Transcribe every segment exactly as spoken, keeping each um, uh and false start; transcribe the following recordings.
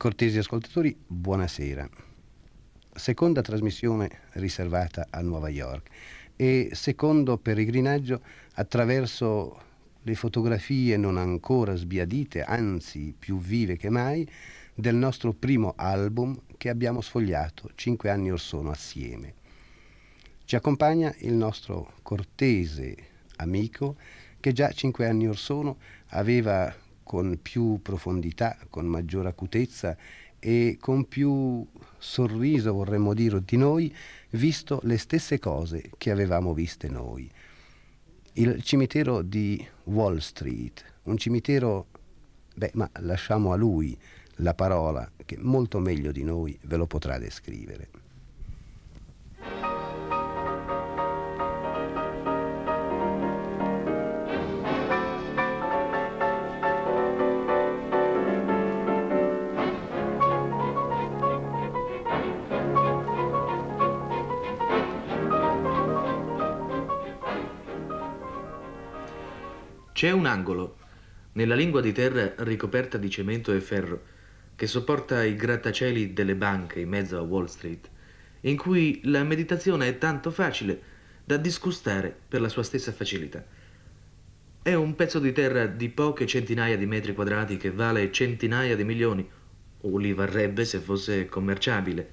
Cortesi ascoltatori, buonasera. Seconda trasmissione riservata a Nuova York e secondo peregrinaggio attraverso le fotografie non ancora sbiadite, anzi più vive che mai, del nostro primo album che abbiamo sfogliato cinque anni or sono assieme. Ci accompagna il nostro cortese amico che già cinque anni or sono aveva con più profondità, con maggior acutezza e con più sorriso, vorremmo dire, di noi, visto le stesse cose che avevamo viste noi. Il cimitero di Wall Street, un cimitero, beh, ma lasciamo a lui la parola che molto meglio di noi ve lo potrà descrivere. C'è un angolo, nella lingua di terra ricoperta di cemento e ferro, che sopporta i grattacieli delle banche in mezzo a Wall Street, in cui la meditazione è tanto facile da disgustare per la sua stessa facilità. È un pezzo di terra di poche centinaia di metri quadrati che vale centinaia di milioni, o li varrebbe se fosse commerciabile.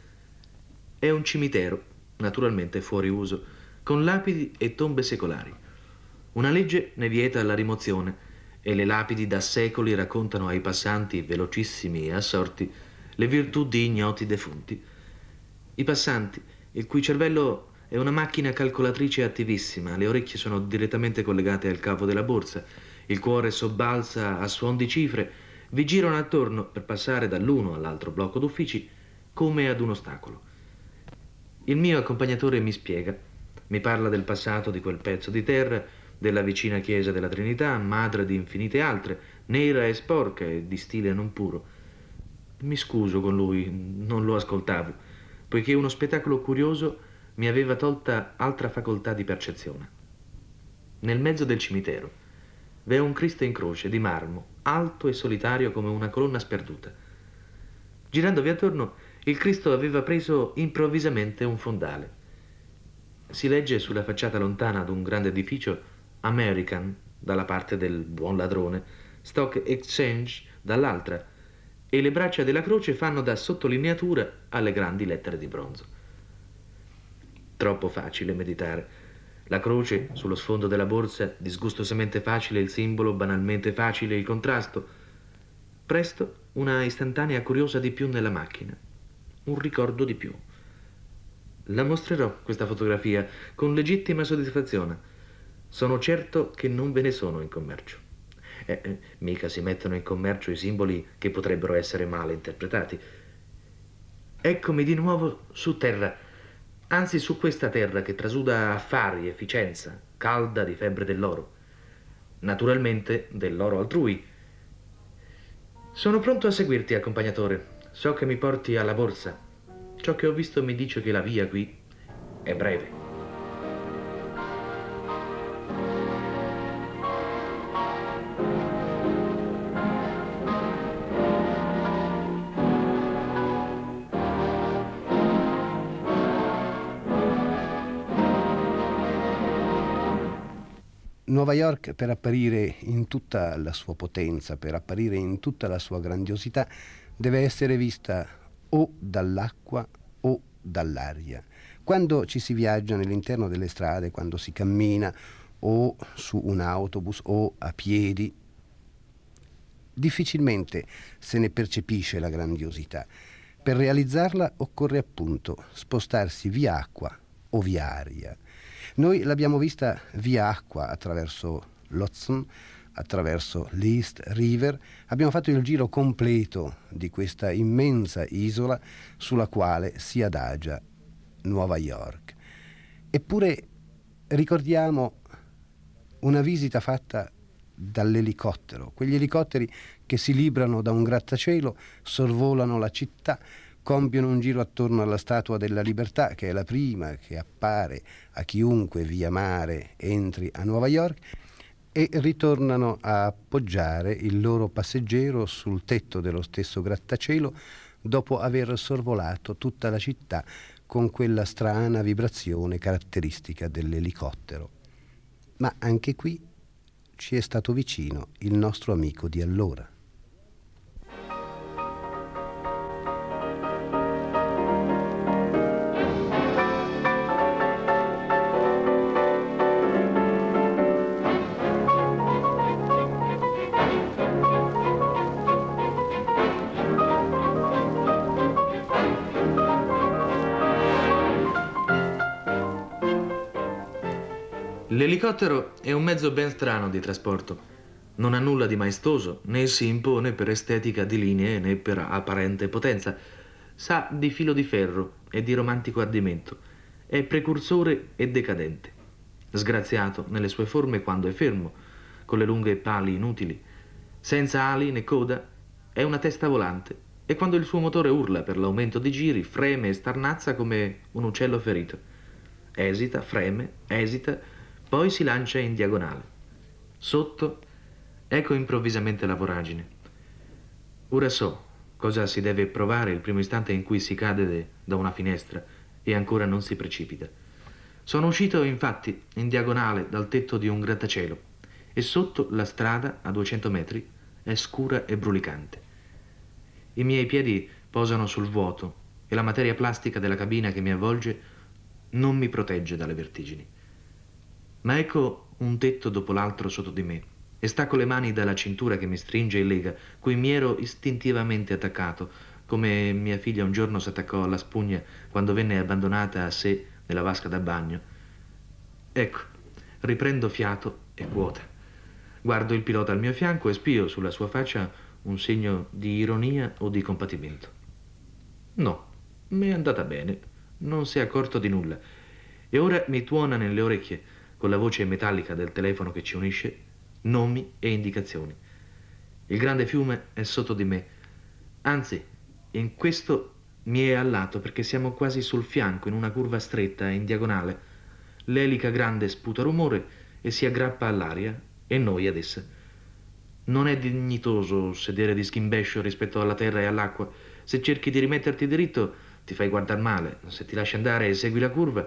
È un cimitero, naturalmente fuori uso, con lapidi e tombe secolari. Una legge ne vieta la rimozione e le lapidi da secoli raccontano ai passanti velocissimi e assorti le virtù di ignoti defunti. I passanti, il cui cervello è una macchina calcolatrice attivissima, le orecchie sono direttamente collegate al cavo della borsa, il cuore sobbalza a suon di cifre, vi girano attorno per passare dall'uno all'altro blocco d'uffici come ad un ostacolo. Il mio accompagnatore mi spiega, mi parla del passato di quel pezzo di terra, della vicina chiesa della Trinità, madre di infinite altre, nera e sporca e di stile non puro. Mi scuso con lui, non lo ascoltavo, poiché uno spettacolo curioso mi aveva tolta altra facoltà di percezione. Nel mezzo del cimitero v'è un Cristo in croce di marmo, alto e solitario come una colonna sperduta. Girandovi attorno, il Cristo aveva preso improvvisamente un fondale. Si legge sulla facciata lontana d'un grande edificio American dalla parte del buon ladrone, Stock Exchange dall'altra, e le braccia della croce fanno da sottolineatura alle grandi lettere di bronzo. Troppo facile meditare. La croce sullo sfondo della borsa, disgustosamente facile il simbolo, banalmente facile il contrasto. Presto una istantanea curiosa di più nella macchina, un ricordo di più. La mostrerò questa fotografia con legittima soddisfazione. Sono certo che non ve ne sono in commercio. Eh, eh, mica si mettono in commercio i simboli che potrebbero essere male interpretati. Eccomi di nuovo su terra, anzi su questa terra che trasuda affari, efficienza, calda di febbre dell'oro. Naturalmente dell'oro altrui. Sono pronto a seguirti, accompagnatore. So che mi porti alla borsa. Ciò che ho visto mi dice che la via qui è breve. Nuova York, per apparire in tutta la sua potenza, per apparire in tutta la sua grandiosità, deve essere vista o dall'acqua o dall'aria. Quando ci si viaggia nell'interno delle strade, quando si cammina o su un autobus o a piedi, difficilmente se ne percepisce la grandiosità. Per realizzarla occorre appunto spostarsi via acqua o via aria. Noi l'abbiamo vista via acqua attraverso l'Hudson, attraverso l'East River. Abbiamo fatto il giro completo di questa immensa isola sulla quale si adagia Nuova York. Eppure ricordiamo una visita fatta dall'elicottero, quegli elicotteri che si librano da un grattacielo, sorvolano la città, compiono un giro attorno alla Statua della Libertà, che è la prima che appare a chiunque via mare entri a Nuova York, e ritornano a appoggiare il loro passeggero sul tetto dello stesso grattacielo dopo aver sorvolato tutta la città con quella strana vibrazione caratteristica dell'elicottero. Ma anche qui ci è stato vicino il nostro amico di allora. L'elicottero è un mezzo ben strano di trasporto. Non ha nulla di maestoso, né si impone per estetica di linee né per apparente potenza. Sa di filo di ferro e di romantico ardimento. È precursore e decadente. Sgraziato nelle sue forme quando è fermo, con le lunghe pali inutili. Senza ali né coda, è una testa volante e quando il suo motore urla per l'aumento di giri, freme e starnazza come un uccello ferito. Esita, freme, esita, poi si lancia in diagonale. Sotto, ecco improvvisamente la voragine. Ora so cosa si deve provare il primo istante in cui si cade da una finestra e ancora non si precipita. Sono uscito infatti in diagonale dal tetto di un grattacielo e sotto la strada a duecento metri è scura e brulicante. I miei piedi posano sul vuoto e la materia plastica della cabina che mi avvolge non mi protegge dalle vertigini. Ma ecco un tetto dopo l'altro sotto di me e stacco le mani dalla cintura che mi stringe e lega, cui mi ero istintivamente attaccato, come mia figlia un giorno s'attaccò alla spugna quando venne abbandonata a sé nella vasca da bagno. Ecco, riprendo fiato e quota. Guardo il pilota al mio fianco e spio sulla sua faccia un segno di ironia o di compatimento. No, mi è andata bene, non si è accorto di nulla e ora mi tuona nelle orecchie con la voce metallica del telefono che ci unisce, nomi e indicazioni. Il grande fiume è sotto di me, anzi, in questo mi è allato perché siamo quasi sul fianco in una curva stretta in diagonale. L'elica grande sputa rumore e si aggrappa all'aria e noi ad essa. Non è dignitoso sedere di schimbescio rispetto alla terra e all'acqua. Se cerchi di rimetterti diritto ti fai guardar male, se ti lasci andare e segui la curva.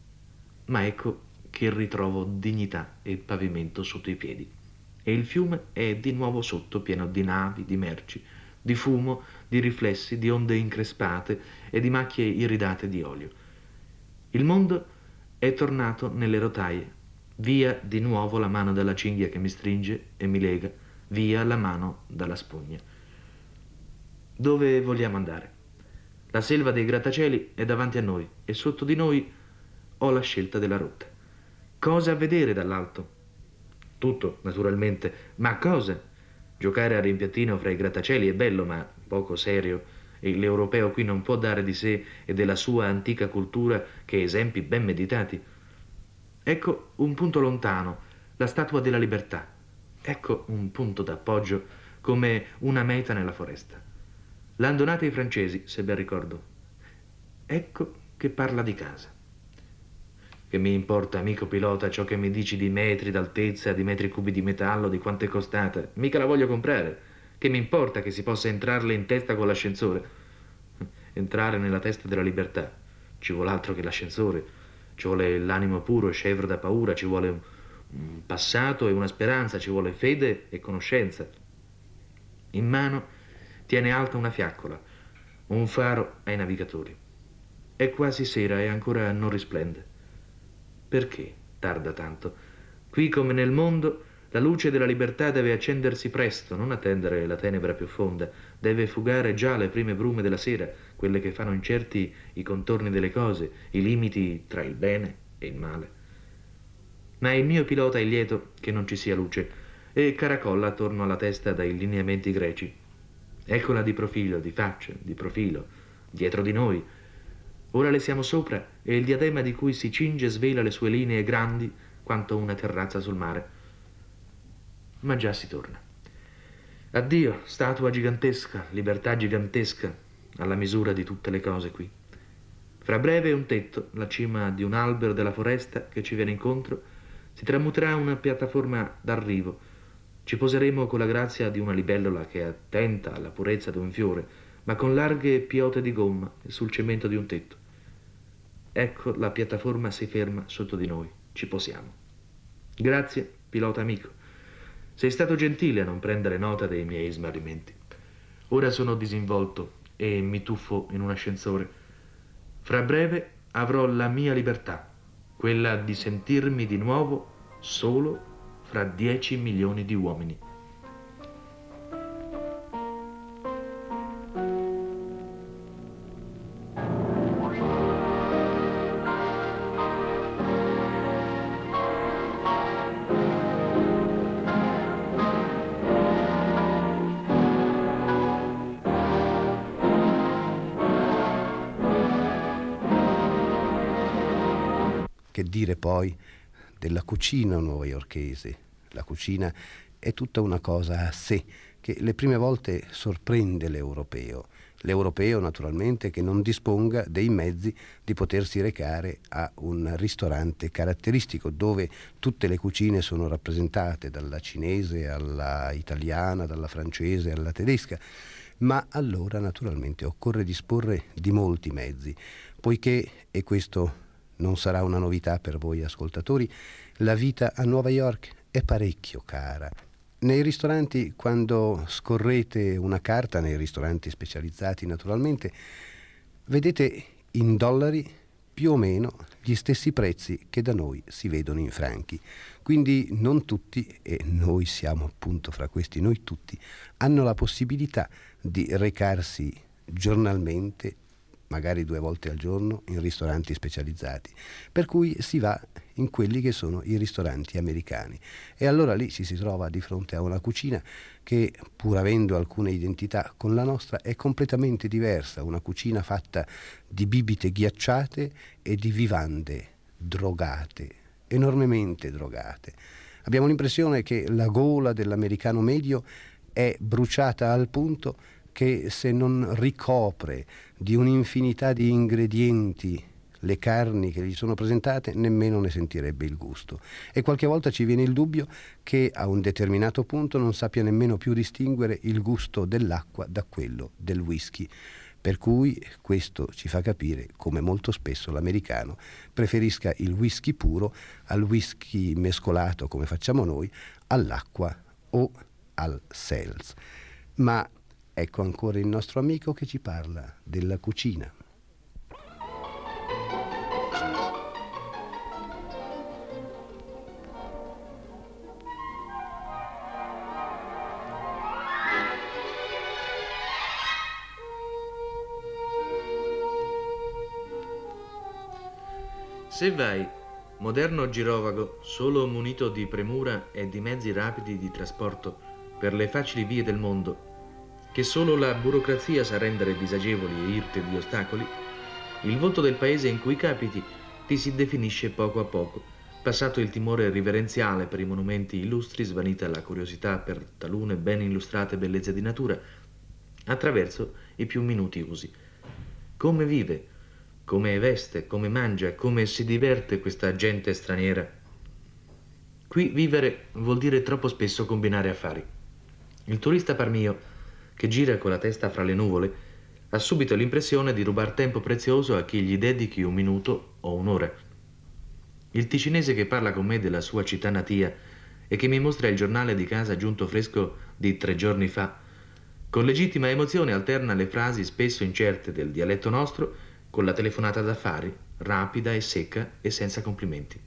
Ma ecco che ritrovo dignità e pavimento sotto i piedi. E il fiume è di nuovo sotto, pieno di navi, di merci, di fumo, di riflessi, di onde increspate e di macchie iridate di olio. Il mondo è tornato nelle rotaie. Via di nuovo la mano dalla cinghia che mi stringe e mi lega, via la mano dalla spugna. Dove vogliamo andare? La selva dei grattacieli è davanti a noi e sotto di noi ho la scelta della rotta. Cosa vedere dall'alto? Tutto, naturalmente. Ma cosa? Giocare a rimpiattino fra i grattacieli è bello, ma poco serio. E l'europeo qui non può dare di sé e della sua antica cultura che esempi ben meditati. Ecco un punto lontano, la Statua della Libertà. Ecco un punto d'appoggio, come una meta nella foresta. L'han donata i francesi, se ben ricordo. Ecco che parla di casa. Che mi importa, amico pilota, ciò che mi dici di metri d'altezza, di metri cubi di metallo, di quanto è costata? Mica la voglio comprare. Che mi importa che si possa entrarle in testa con l'ascensore? Entrare nella testa della libertà. Ci vuole altro che l'ascensore. Ci vuole l'animo puro, scevro da paura, ci vuole un, un passato e una speranza, ci vuole fede e conoscenza. In mano tiene alta una fiaccola, un faro ai navigatori. È quasi sera e ancora non risplende. Perché tarda tanto? Qui come nel mondo la luce della libertà deve accendersi presto, non attendere la tenebra più fonda, deve fugare già le prime brume della sera, quelle che fanno incerti i contorni delle cose, i limiti tra il bene e il male. Ma il mio pilota è lieto che non ci sia luce e caracolla attorno alla testa dai lineamenti greci. Eccola di profilo, di faccia, di profilo, dietro di noi. Ora le siamo sopra e il diadema di cui si cinge svela le sue linee grandi quanto una terrazza sul mare. Ma già si torna. Addio, statua gigantesca, libertà gigantesca, alla misura di tutte le cose qui. Fra breve un tetto, la cima di un albero della foresta che ci viene incontro, si tramuterà una piattaforma d'arrivo. Ci poseremo con la grazia di una libellola che è attenta alla purezza di un fiore, ma con larghe piote di gomma sul cemento di un tetto. Ecco la piattaforma si ferma sotto di noi. Ci posiamo. Grazie, pilota amico. Sei stato gentile a non prendere nota dei miei smarrimenti. Ora sono disinvolto e mi tuffo in un ascensore. Fra breve avrò la mia libertà, quella di sentirmi di nuovo solo fra dieci milioni di uomini. Che dire poi della cucina newyorkese? La cucina è tutta una cosa a sé, che le prime volte sorprende l'europeo. L'europeo naturalmente che non disponga dei mezzi di potersi recare a un ristorante caratteristico dove tutte le cucine sono rappresentate, dalla cinese alla italiana, dalla francese alla tedesca. Ma allora naturalmente occorre disporre di molti mezzi, poiché, e questo non sarà una novità per voi ascoltatori, la vita a Nuova York è parecchio cara. Nei ristoranti, quando scorrete una carta, nei ristoranti specializzati naturalmente, vedete in dollari più o meno gli stessi prezzi che da noi si vedono in franchi. Quindi non tutti, e noi siamo appunto fra questi noi tutti, hanno la possibilità di recarsi giornalmente, magari due volte al giorno, in ristoranti specializzati, per cui si va in quelli che sono i ristoranti americani, e allora lì ci si trova di fronte a una cucina che, pur avendo alcune identità con la nostra, è completamente diversa, una cucina fatta di bibite ghiacciate e di vivande drogate, enormemente drogate. Abbiamo l'impressione che la gola dell'americano medio è bruciata al punto che, se non ricopre di un'infinità di ingredienti le carni che gli sono presentate, nemmeno ne sentirebbe il gusto. E qualche volta ci viene il dubbio che a un determinato punto non sappia nemmeno più distinguere il gusto dell'acqua da quello del whisky. Per cui questo ci fa capire come molto spesso l'americano preferisca il whisky puro al whisky mescolato, come facciamo noi, all'acqua o al seltz. Ma ecco ancora il nostro amico che ci parla della cucina. Se vai, moderno girovago, solo munito di premura e di mezzi rapidi di trasporto per le facili vie del mondo, che solo la burocrazia sa rendere disagevoli e irte di ostacoli, il volto del paese in cui capiti ti si definisce poco a poco, passato il timore riverenziale per i monumenti illustri, svanita la curiosità per talune ben illustrate bellezze di natura, attraverso i più minuti usi. Come vive, come veste, come mangia, come si diverte questa gente straniera. Qui vivere vuol dire troppo spesso combinare affari. Il turista par mio, che gira con la testa fra le nuvole, ha subito l'impressione di rubar tempo prezioso a chi gli dedichi un minuto o un'ora. Il ticinese che parla con me della sua città natia e che mi mostra il giornale di casa giunto fresco di tre giorni fa, con legittima emozione alterna le frasi spesso incerte del dialetto nostro con la telefonata d'affari, rapida e secca e senza complimenti.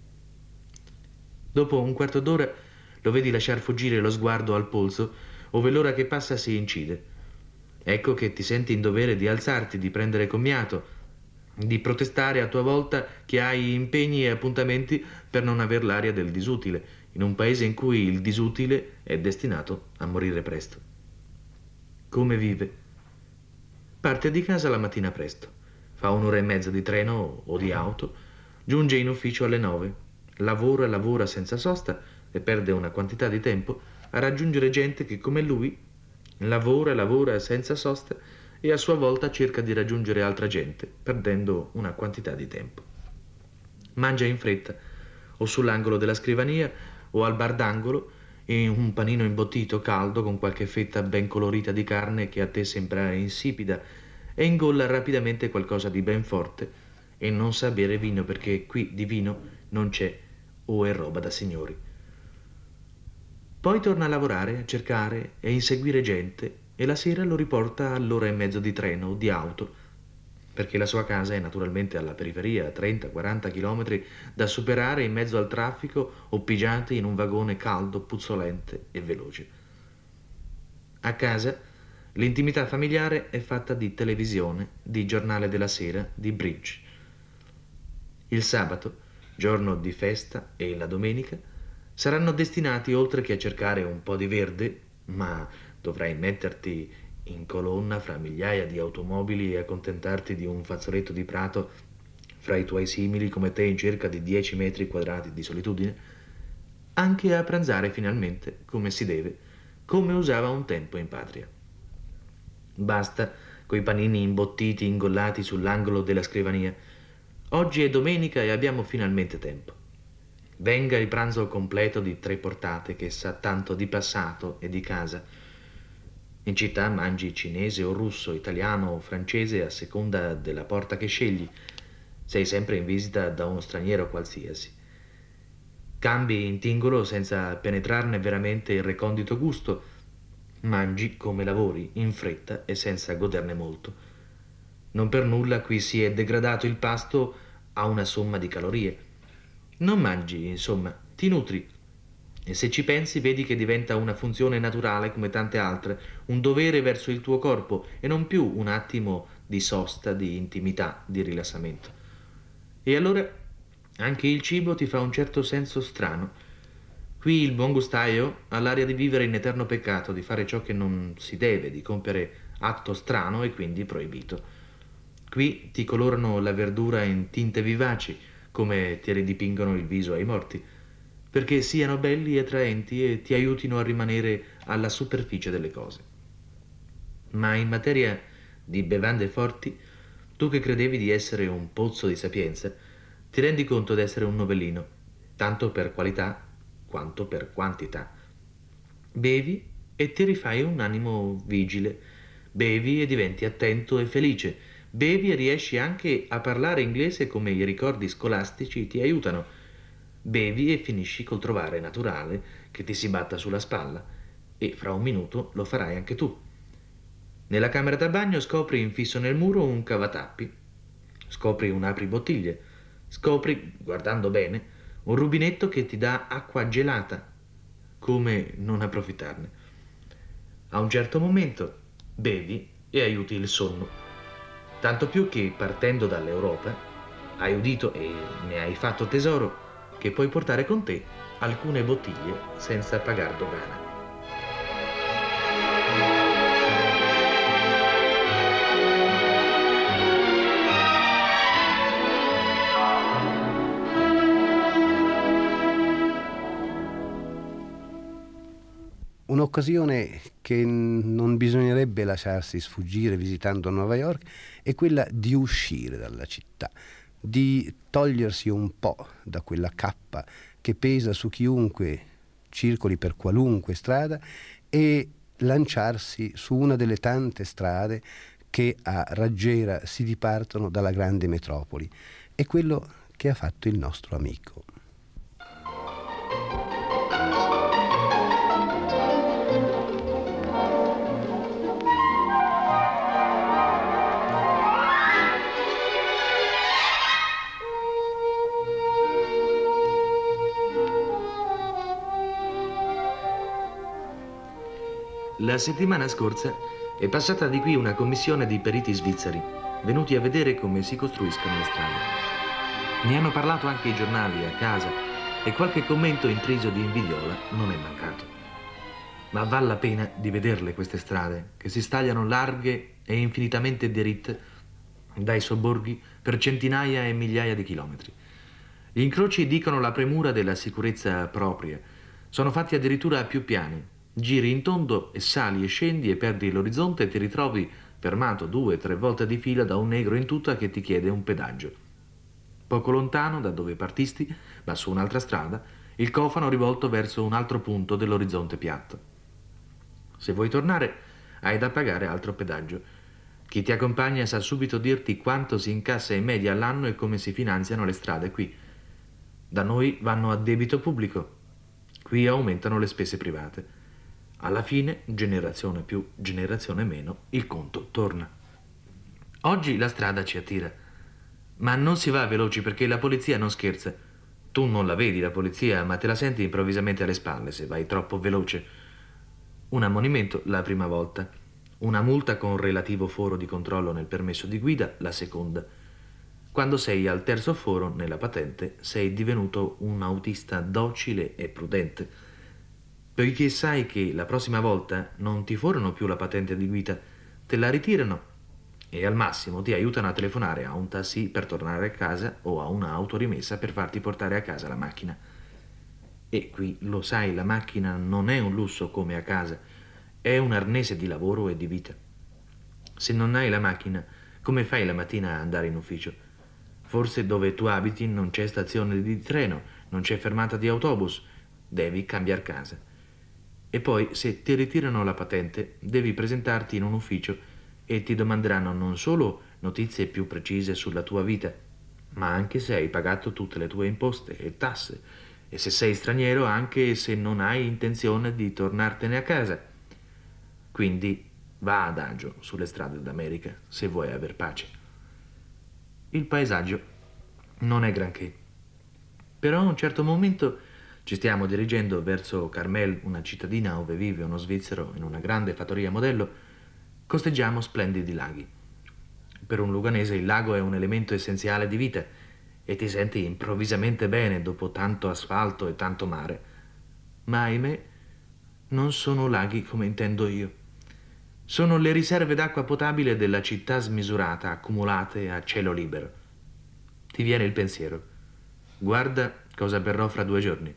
Dopo un quarto d'ora lo vedi lasciar fuggire lo sguardo al polso, ove l'ora che passa si incide. Ecco che ti senti in dovere di alzarti, di prendere commiato, di protestare a tua volta che hai impegni e appuntamenti per non aver l'aria del disutile, in un paese in cui il disutile è destinato a morire presto. Come vive? Parte di casa la mattina presto. Fa un'ora e mezza di treno o di auto, giunge in ufficio alle nove, lavora e lavora senza sosta e perde una quantità di tempo a raggiungere gente che, come lui, lavora e lavora senza sosta e a sua volta cerca di raggiungere altra gente, perdendo una quantità di tempo. Mangia in fretta, o sull'angolo della scrivania o al bar d'angolo, in un panino imbottito caldo con qualche fetta ben colorita di carne che a te sembra insipida e ingolla rapidamente qualcosa di ben forte e non sa bere vino perché qui di vino non c'è o è roba da signori. Poi torna a lavorare, a cercare e inseguire gente e la sera lo riporta all'ora e mezzo di treno o di auto, perché la sua casa è naturalmente alla periferia, a trenta quaranta chilometri da superare in mezzo al traffico o pigiati in un vagone caldo, puzzolente e veloce. A casa l'intimità familiare è fatta di televisione, di giornale della sera, di bridge. Il sabato, giorno di festa, e la domenica saranno destinati, oltre che a cercare un po' di verde, ma dovrai metterti in colonna fra migliaia di automobili e accontentarti di un fazzoletto di prato fra i tuoi simili come te in cerca di dieci metri quadrati di solitudine, anche a pranzare finalmente come si deve, come usava un tempo in patria. Basta coi panini imbottiti ingollati sull'angolo della scrivania. Oggi è domenica e abbiamo finalmente tempo. Venga il pranzo completo di tre portate che sa tanto di passato e di casa. In città mangi cinese o russo, italiano o francese a seconda della porta che scegli. Sei sempre in visita da uno straniero qualsiasi. Cambi in tingolo senza penetrarne veramente il recondito gusto. Mangi come lavori, in fretta e senza goderne molto. Non per nulla qui si è degradato il pasto a una somma di calorie. Non mangi, insomma, ti nutri. E se ci pensi vedi che diventa una funzione naturale come tante altre, un dovere verso il tuo corpo e non più un attimo di sosta, di intimità, di rilassamento. E allora anche il cibo ti fa un certo senso strano. Qui il buon gustaio ha l'aria di vivere in eterno peccato, di fare ciò che non si deve, di compiere atto strano e quindi proibito. Qui ti colorano la verdura in tinte vivaci, come ti ridipingono il viso ai morti, perché siano belli e attraenti e ti aiutino a rimanere alla superficie delle cose. Ma in materia di bevande forti, tu che credevi di essere un pozzo di sapienza, ti rendi conto d'essere un novellino, tanto per qualità quanto per quantità. Bevi e ti rifai un animo vigile, bevi e diventi attento e felice, bevi e riesci anche a parlare inglese come i ricordi scolastici ti aiutano. Bevi e finisci col trovare naturale che ti si batta sulla spalla e fra un minuto lo farai anche tu. Nella camera da bagno scopri infisso nel muro un cavatappi, scopri un apribottiglie, scopri, guardando bene, un rubinetto che ti dà acqua gelata. Come non approfittarne? A un certo momento bevi e aiuti il sonno. Tanto più che, partendo dall'Europa, hai udito e ne hai fatto tesoro che puoi portare con te alcune bottiglie senza pagar dogana. Un'occasione che non bisognerebbe lasciarsi sfuggire visitando Nuova York è quella di uscire dalla città, di togliersi un po' da quella cappa che pesa su chiunque circoli per qualunque strada e lanciarsi su una delle tante strade che a raggiera si dipartono dalla grande metropoli. È quello che ha fatto il nostro amico. La settimana scorsa è passata di qui una commissione di periti svizzeri, venuti a vedere come si costruiscono le strade. Ne hanno parlato anche i giornali a casa e qualche commento intriso di invidiola non è mancato. Ma val la pena di vederle queste strade, che si stagliano larghe e infinitamente diritte dai sobborghi per centinaia e migliaia di chilometri. Gli incroci dicono la premura della sicurezza propria. Sono fatti addirittura a più piani. Giri in tondo e sali e scendi e perdi l'orizzonte e ti ritrovi fermato due o tre volte di fila da un negro in tuta che ti chiede un pedaggio. Poco lontano da dove partisti, ma su un'altra strada, il cofano rivolto verso un altro punto dell'orizzonte piatto. Se vuoi tornare, hai da pagare altro pedaggio. Chi ti accompagna sa subito dirti quanto si incassa in media all'anno e come si finanziano le strade qui. Da noi vanno a debito pubblico, qui aumentano le spese private. Alla fine, generazione più, generazione meno, il conto torna. Oggi la strada ci attira, ma non si va veloci perché la polizia non scherza. Tu non la vedi la polizia, ma te la senti improvvisamente alle spalle se vai troppo veloce. Un ammonimento la prima volta, una multa con relativo foro di controllo nel permesso di guida la seconda. Quando sei al terzo foro nella patente sei divenuto un autista docile e prudente, poiché sai che la prossima volta non ti forano più la patente di guida, te la ritirano e al massimo ti aiutano a telefonare a un taxi per tornare a casa o a un'auto rimessa per farti portare a casa la macchina. E qui, lo sai, la macchina non è un lusso come a casa, è un arnese di lavoro e di vita. Se non hai la macchina, come fai la mattina a andare in ufficio? Forse dove tu abiti non c'è stazione di treno, non c'è fermata di autobus, devi cambiare casa. E poi, se ti ritirano la patente, devi presentarti in un ufficio e ti domanderanno non solo notizie più precise sulla tua vita, ma anche se hai pagato tutte le tue imposte e tasse, e se sei straniero anche se non hai intenzione di tornartene a casa. Quindi va adagio sulle strade d'America se vuoi aver pace. Il paesaggio non è granché, però a un certo momento ci stiamo dirigendo verso Carmel, una cittadina dove vive uno svizzero in una grande fattoria modello. Costeggiamo splendidi laghi. Per un luganese il lago è un elemento essenziale di vita e ti senti improvvisamente bene dopo tanto asfalto e tanto mare. Ma ahimè, non sono laghi come intendo io. Sono le riserve d'acqua potabile della città smisurata, accumulate a cielo libero. Ti viene il pensiero: guarda cosa berrò fra due giorni.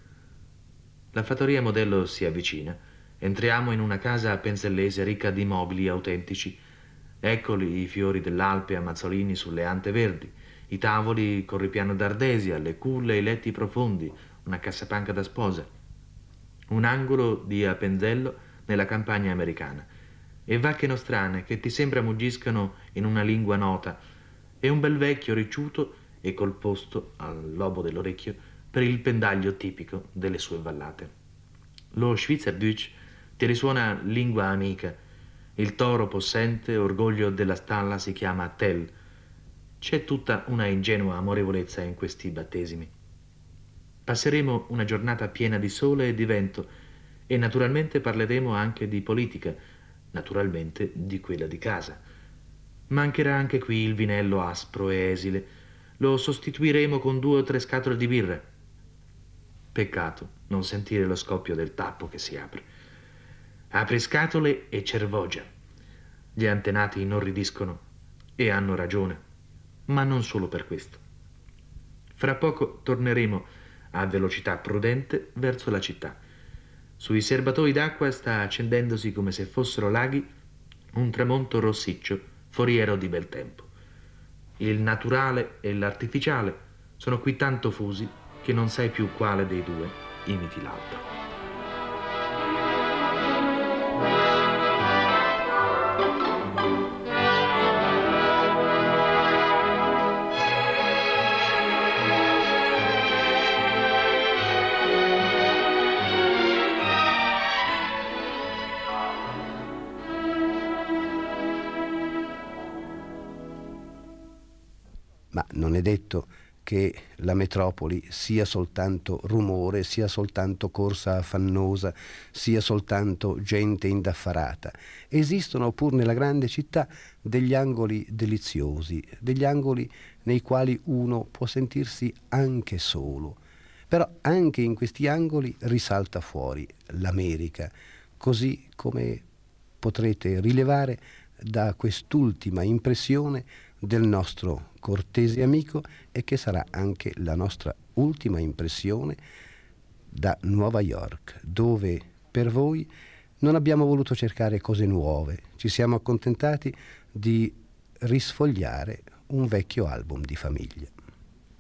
La fattoria modello si avvicina. Entriamo in una casa pensellese ricca di mobili autentici. Eccoli i fiori dell'Alpe ammazzolini sulle ante verdi, i tavoli con ripiano d'ardesia, le culle e i letti profondi, una cassapanca da sposa. Un angolo di appenzello nella campagna americana, e vacche nostrane che ti sembra muggiscano in una lingua nota, e un bel vecchio ricciuto e col posto al lobo dell'orecchio per il pendaglio tipico delle sue vallate. Lo Schweizerdeutsch ti risuona lingua amica. Il toro possente, orgoglio della stalla, si chiama Tell. C'è tutta una ingenua amorevolezza in questi battesimi. Passeremo una giornata piena di sole e di vento e naturalmente parleremo anche di politica, naturalmente di quella di casa. Mancherà anche qui il vinello aspro e esile. Lo sostituiremo con due o tre scatole di birra. Peccato non sentire lo scoppio del tappo che si apre. Apri scatole e cervogia. Gli antenati inorridiscono e hanno ragione, ma non solo per questo. Fra poco torneremo a velocità prudente verso la città. Sui serbatoi d'acqua sta accendendosi come se fossero laghi un tramonto rossiccio, foriero di bel tempo. Il naturale e l'artificiale sono qui tanto fusi che non sai più quale dei due imiti l'altro. Ma non è detto che la metropoli sia soltanto rumore, sia soltanto corsa affannosa, sia soltanto gente indaffarata. Esistono pur nella grande città degli angoli deliziosi, degli angoli nei quali uno può sentirsi anche solo. Però anche in questi angoli risalta fuori l'America, così come potrete rilevare da quest'ultima impressione del nostro cortese amico e che sarà anche la nostra ultima impressione da Nuova York, dove per voi non abbiamo voluto cercare cose nuove, ci siamo accontentati di risfogliare un vecchio album di famiglia.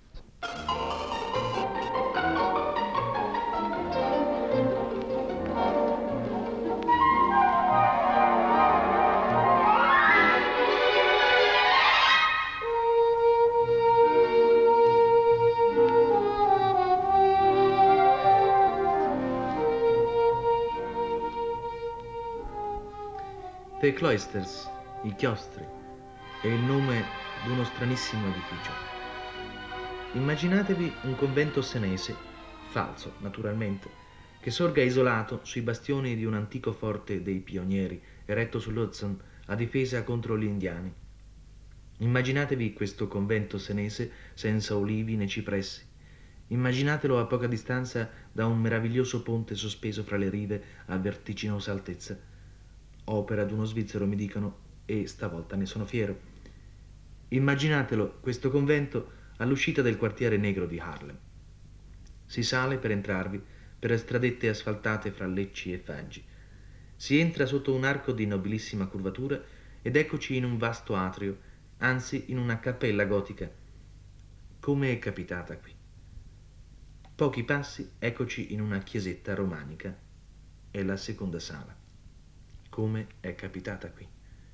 The Cloisters, i chiostri, è il nome di uno stranissimo edificio. Immaginatevi un convento senese, falso naturalmente, che sorga isolato sui bastioni di un antico forte dei pionieri, eretto sull'Hudson a difesa contro gli indiani. Immaginatevi questo convento senese senza olivi né cipressi. Immaginatelo a poca distanza da un meraviglioso ponte sospeso fra le rive a vertiginosa altezza. Opera d'uno svizzero, mi dicono, e stavolta ne sono fiero. Immaginatelo, questo convento, all'uscita del quartiere negro di Harlem. Si sale per entrarvi per stradette asfaltate fra lecci e faggi. Si entra sotto un arco di nobilissima curvatura ed eccoci in un vasto atrio, anzi in una cappella gotica. Come è capitata qui? Pochi passi, eccoci in una chiesetta romanica. È la seconda sala. Come è capitata qui?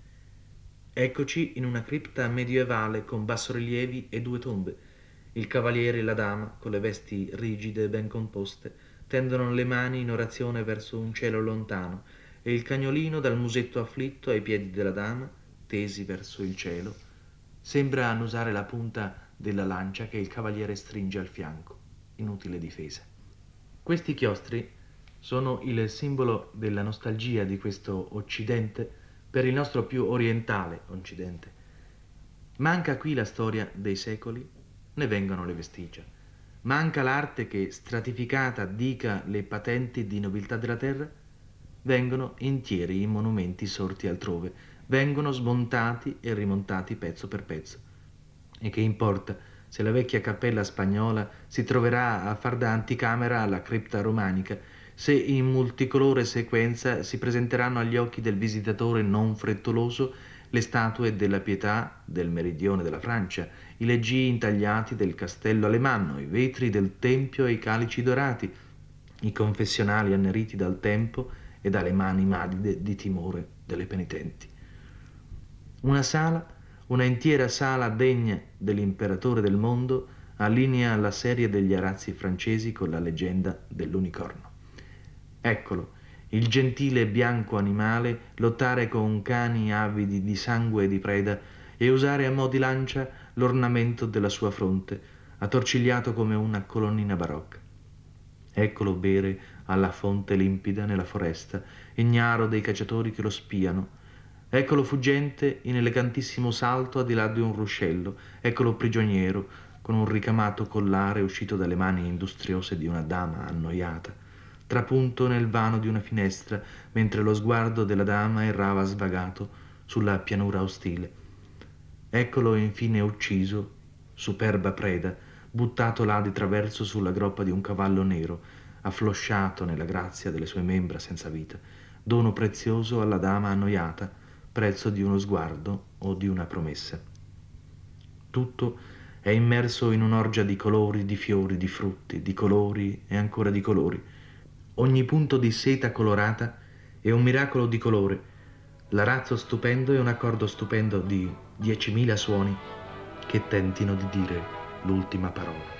Eccoci in una cripta medievale con bassorilievi e due tombe. Il cavaliere e la dama, con le vesti rigide e ben composte, tendono le mani in orazione verso un cielo lontano e il cagnolino dal musetto afflitto ai piedi della dama, tesi verso il cielo, sembra annusare la punta della lancia che il cavaliere stringe al fianco. Inutile difesa. Questi chiostri sono il simbolo della nostalgia di questo Occidente per il nostro più orientale Occidente. Manca qui la storia dei secoli, ne vengono le vestigia. Manca l'arte che, stratificata, dica le patenti di nobiltà della terra, vengono intieri i monumenti sorti altrove, vengono smontati e rimontati pezzo per pezzo. E che importa se la vecchia cappella spagnola si troverà a far da anticamera alla cripta romanica, se in multicolore sequenza si presenteranno agli occhi del visitatore non frettoloso le statue della Pietà del meridione della Francia, i leggii intagliati del castello alemanno, i vetri del tempio e i calici dorati, i confessionali anneriti dal tempo e dalle mani madide di timore delle penitenti. Una sala, una intera sala degna dell'imperatore del mondo, allinea la serie degli arazzi francesi con la leggenda dell'unicorno. Eccolo, il gentile bianco animale lottare con cani avidi di sangue e di preda e usare a mo' di lancia l'ornamento della sua fronte, attorcigliato come una colonnina barocca. Eccolo bere alla fonte limpida nella foresta, ignaro dei cacciatori che lo spiano. Eccolo fuggente in elegantissimo salto a di là di un ruscello. Eccolo prigioniero con un ricamato collare uscito dalle mani industriose di una dama annoiata, trapunto nel vano di una finestra, mentre lo sguardo della dama errava svagato sulla pianura ostile. Eccolo infine ucciso, superba preda, buttato là di traverso sulla groppa di un cavallo nero, afflosciato nella grazia delle sue membra senza vita, dono prezioso alla dama annoiata, prezzo di uno sguardo o di una promessa. Tutto è immerso in un'orgia di colori, di fiori, di frutti, di colori e ancora di colori. Ogni punto di seta colorata è un miracolo di colore, l'arazzo stupendo è un accordo stupendo di diecimila suoni che tentino di dire l'ultima parola.